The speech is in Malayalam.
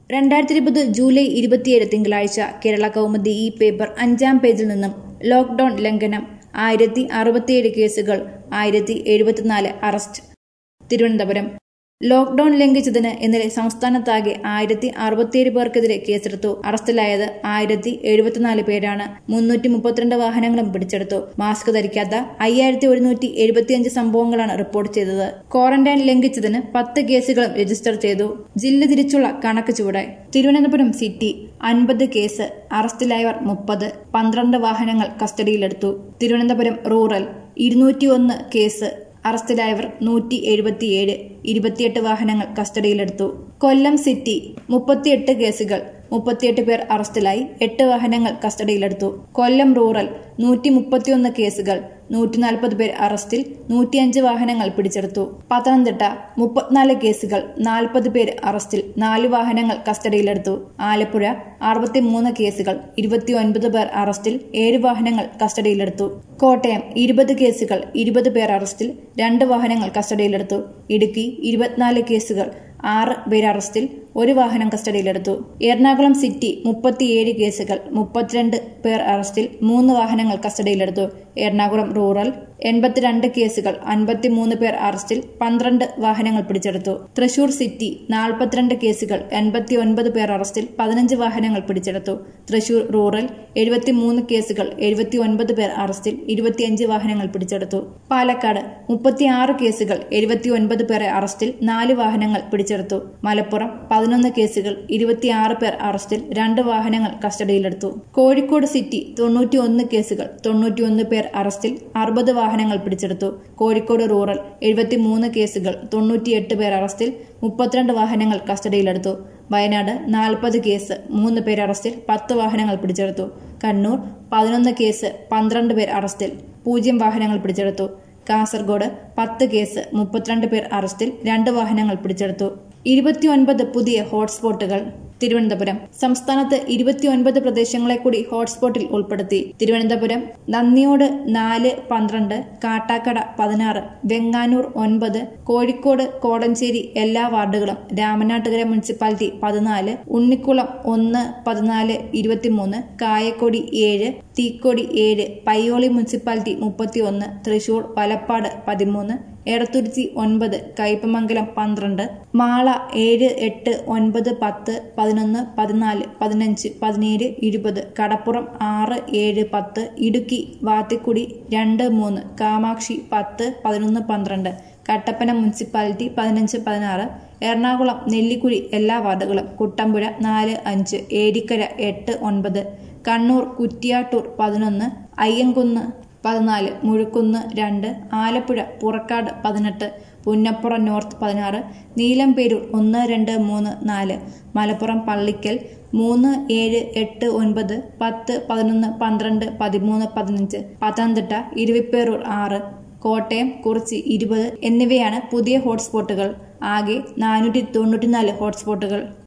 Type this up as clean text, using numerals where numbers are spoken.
2020 ജൂലൈ 27 തിങ്കളാഴ്ച കേരള കൗമുദി ഈ പേപ്പർ 5-ാം പേജിൽ നിന്നും ലോക്ഡൌൺ ലംഘനം 1067 കേസുകൾ 1074 അറസ്റ്റ്. തിരുവനന്തപുരം ലോക്ഡൌൺ ലംഘിച്ചതിന് ഇന്നലെ സംസ്ഥാനത്താകെ 1067 പേർക്കെതിരെ കേസെടുത്തു. അറസ്റ്റിലായത് 1074 പേരാണ്. 332 വാഹനങ്ങളും പിടിച്ചെടുത്തു. മാസ്ക് ധരിക്കാത്ത 5175 സംഭവങ്ങളാണ് റിപ്പോർട്ട് ചെയ്തത്. ക്വാറന്റൈൻ ലംഘിച്ചതിന് 10 കേസുകളും രജിസ്റ്റർ ചെയ്തു. ജില്ല തിരിച്ചുള്ള കണക്ക് ചൂടെ. തിരുവനന്തപുരം സിറ്റി 50 കേസ്, അറസ്റ്റിലായവർ 30, 12 വാഹനങ്ങൾ കസ്റ്റഡിയിലെടുത്തു. തിരുവനന്തപുരം റൂറൽ 201 കേസ്, അറസ്റ്റിലായവർ 177, 28 വാഹനങ്ങൾ കസ്റ്റഡിയിലെടുത്തു. കൊല്ലം സിറ്റി 38 കേസുകൾ, 38 പേർ അറസ്റ്റിലായി, 8 വാഹനങ്ങൾ കസ്റ്റഡിയിലെടുത്തു. കൊല്ലം റൂറൽ 131 കേസുകൾ, 140 പേർ അറസ്റ്റിൽ, 105 വാഹനങ്ങൾ പിടിച്ചെടുത്തു. പത്തനംതിട്ട 34 കേസുകൾ, 40 പേർ അറസ്റ്റിൽ, 4 വാഹനങ്ങൾ കസ്റ്റഡിയിലെടുത്തു. ആലപ്പുഴ 63 കേസുകൾ, 29 പേർ അറസ്റ്റിൽ, 7 വാഹനങ്ങൾ കസ്റ്റഡിയിലെടുത്തു. കോട്ടയം 20 കേസുകൾ, 20 പേർ അറസ്റ്റിൽ, 2 വാഹനങ്ങൾ കസ്റ്റഡിയിലെടുത്തു. ഇടുക്കി 24 കേസുകൾ, 6 പേർ അറസ്റ്റിൽ, 1 വാഹനം കസ്റ്റഡിയിലെടുത്തു. എറണാകുളം സിറ്റി 37 കേസുകൾ, 32 പേർ അറസ്റ്റിൽ, 3 വാഹനങ്ങൾ കസ്റ്റഡിയിലെടുത്തു. എറണാകുളം റൂറൽ 82 കേസുകൾ, 53 പേർ അറസ്റ്റിൽ, 12 വാഹനങ്ങൾ പിടിച്ചെടുത്തു. തൃശൂർ സിറ്റി 42 കേസുകൾ, 89 പേർ അറസ്റ്റിൽ, 15 വാഹനങ്ങൾ പിടിച്ചെടുത്തു. തൃശൂർ റൂറൽ 73 കേസുകൾ, 79 പേർ അറസ്റ്റിൽ, 25 വാഹനങ്ങൾ പിടിച്ചെടുത്തു. പാലക്കാട് 36 കേസുകൾ, 79 പേരെ അറസ്റ്റിൽ, 4 വാഹനങ്ങൾ പിടിച്ചെടുത്തു. മലപ്പുറം 11 കേസുകൾ, 26 പേർ അറസ്റ്റിൽ, 2 വാഹനങ്ങൾ കസ്റ്റഡിയിലെടുത്തു. കോഴിക്കോട് സിറ്റി 91 കേസുകൾ, 91 പേർ അറസ്റ്റിൽ, 60 വാഹനങ്ങൾ പിടിച്ചെടുത്തു. കോഴിക്കോട് റൂറൽ 73 കേസുകൾ, 98 പേർ അറസ്റ്റിൽ, 32 വാഹനങ്ങൾ കസ്റ്റഡിയിലെടുത്തു. വയനാട് 40 കേസ്, 3 പേർ അറസ്റ്റിൽ, 10 വാഹനങ്ങൾ പിടിച്ചെടുത്തു. കണ്ണൂർ 11 കേസ്, 12 പേർ അറസ്റ്റിൽ, 0 വാഹനങ്ങൾ പിടിച്ചെടുത്തു. കാസർഗോഡ് 10 കേസ്, 32 പേർ അറസ്റ്റിൽ, 2 വാഹനങ്ങൾ പിടിച്ചെടുത്തു. 29 പുതിയ ഹോട്ട്സ്പോട്ടുകൾ. തിരുവനന്തപുരം സംസ്ഥാനത്ത് 29 പ്രദേശങ്ങളെ കൂടി ഹോട്ട്സ്പോട്ടിൽ ഉൾപ്പെടുത്തി. തിരുവനന്തപുരം നന്ദിയോട് 4, 12, കാട്ടാക്കട 16, വെങ്ങാനൂർ 9, കോഴിക്കോട് കോടഞ്ചേരി എല്ലാ വാർഡുകളും, Ramanattukara municipality 14, Unnikulam 1, 14, 23, Kayakkodi 7, Thikkodi 7, Payyoli municipality 31, Thrissur Valappad 13, Edathuruthi 9, Kaipamangalam 12, Mala 7, 8, 9, 10, 11, 14, 15, 17, 20, Kadappuram 6, 7, 10, Idukki Vathikudy 2, 3, Kamakshi 10, 11, 12, Kattappana municipality 15, 16, Ernakulam Nellikuzhi എല്ലാ വാർഡുകളും, കുട്ടമ്പുഴ 4, 5, ഏരിക്കര 8, 9, കണ്ണൂർ കുറ്റിയാട്ടൂർ 11, അയ്യങ്കുന്ന് 14, മുഴുക്കുന്ന് 2, ആലപ്പുഴ പുറക്കാട് 18, പുന്നപ്പുറം നോർത്ത് 16, നീലംപേരൂർ 1, 2, 3, 4, മലപ്പുറം പള്ളിക്കൽ 3, 7, 8, 9, 10, 11, 12, 13, 15, പത്തനംതിട്ട ഇരുവിപ്പേരൂർ 6, കോട്ടയം കുറിച്ചി 20 എന്നിവയാണ് പുതിയ ഹോട്ട്സ്പോട്ടുകൾ. ആകെ 494 ഹോട്ട്സ്പോട്ടുകൾ.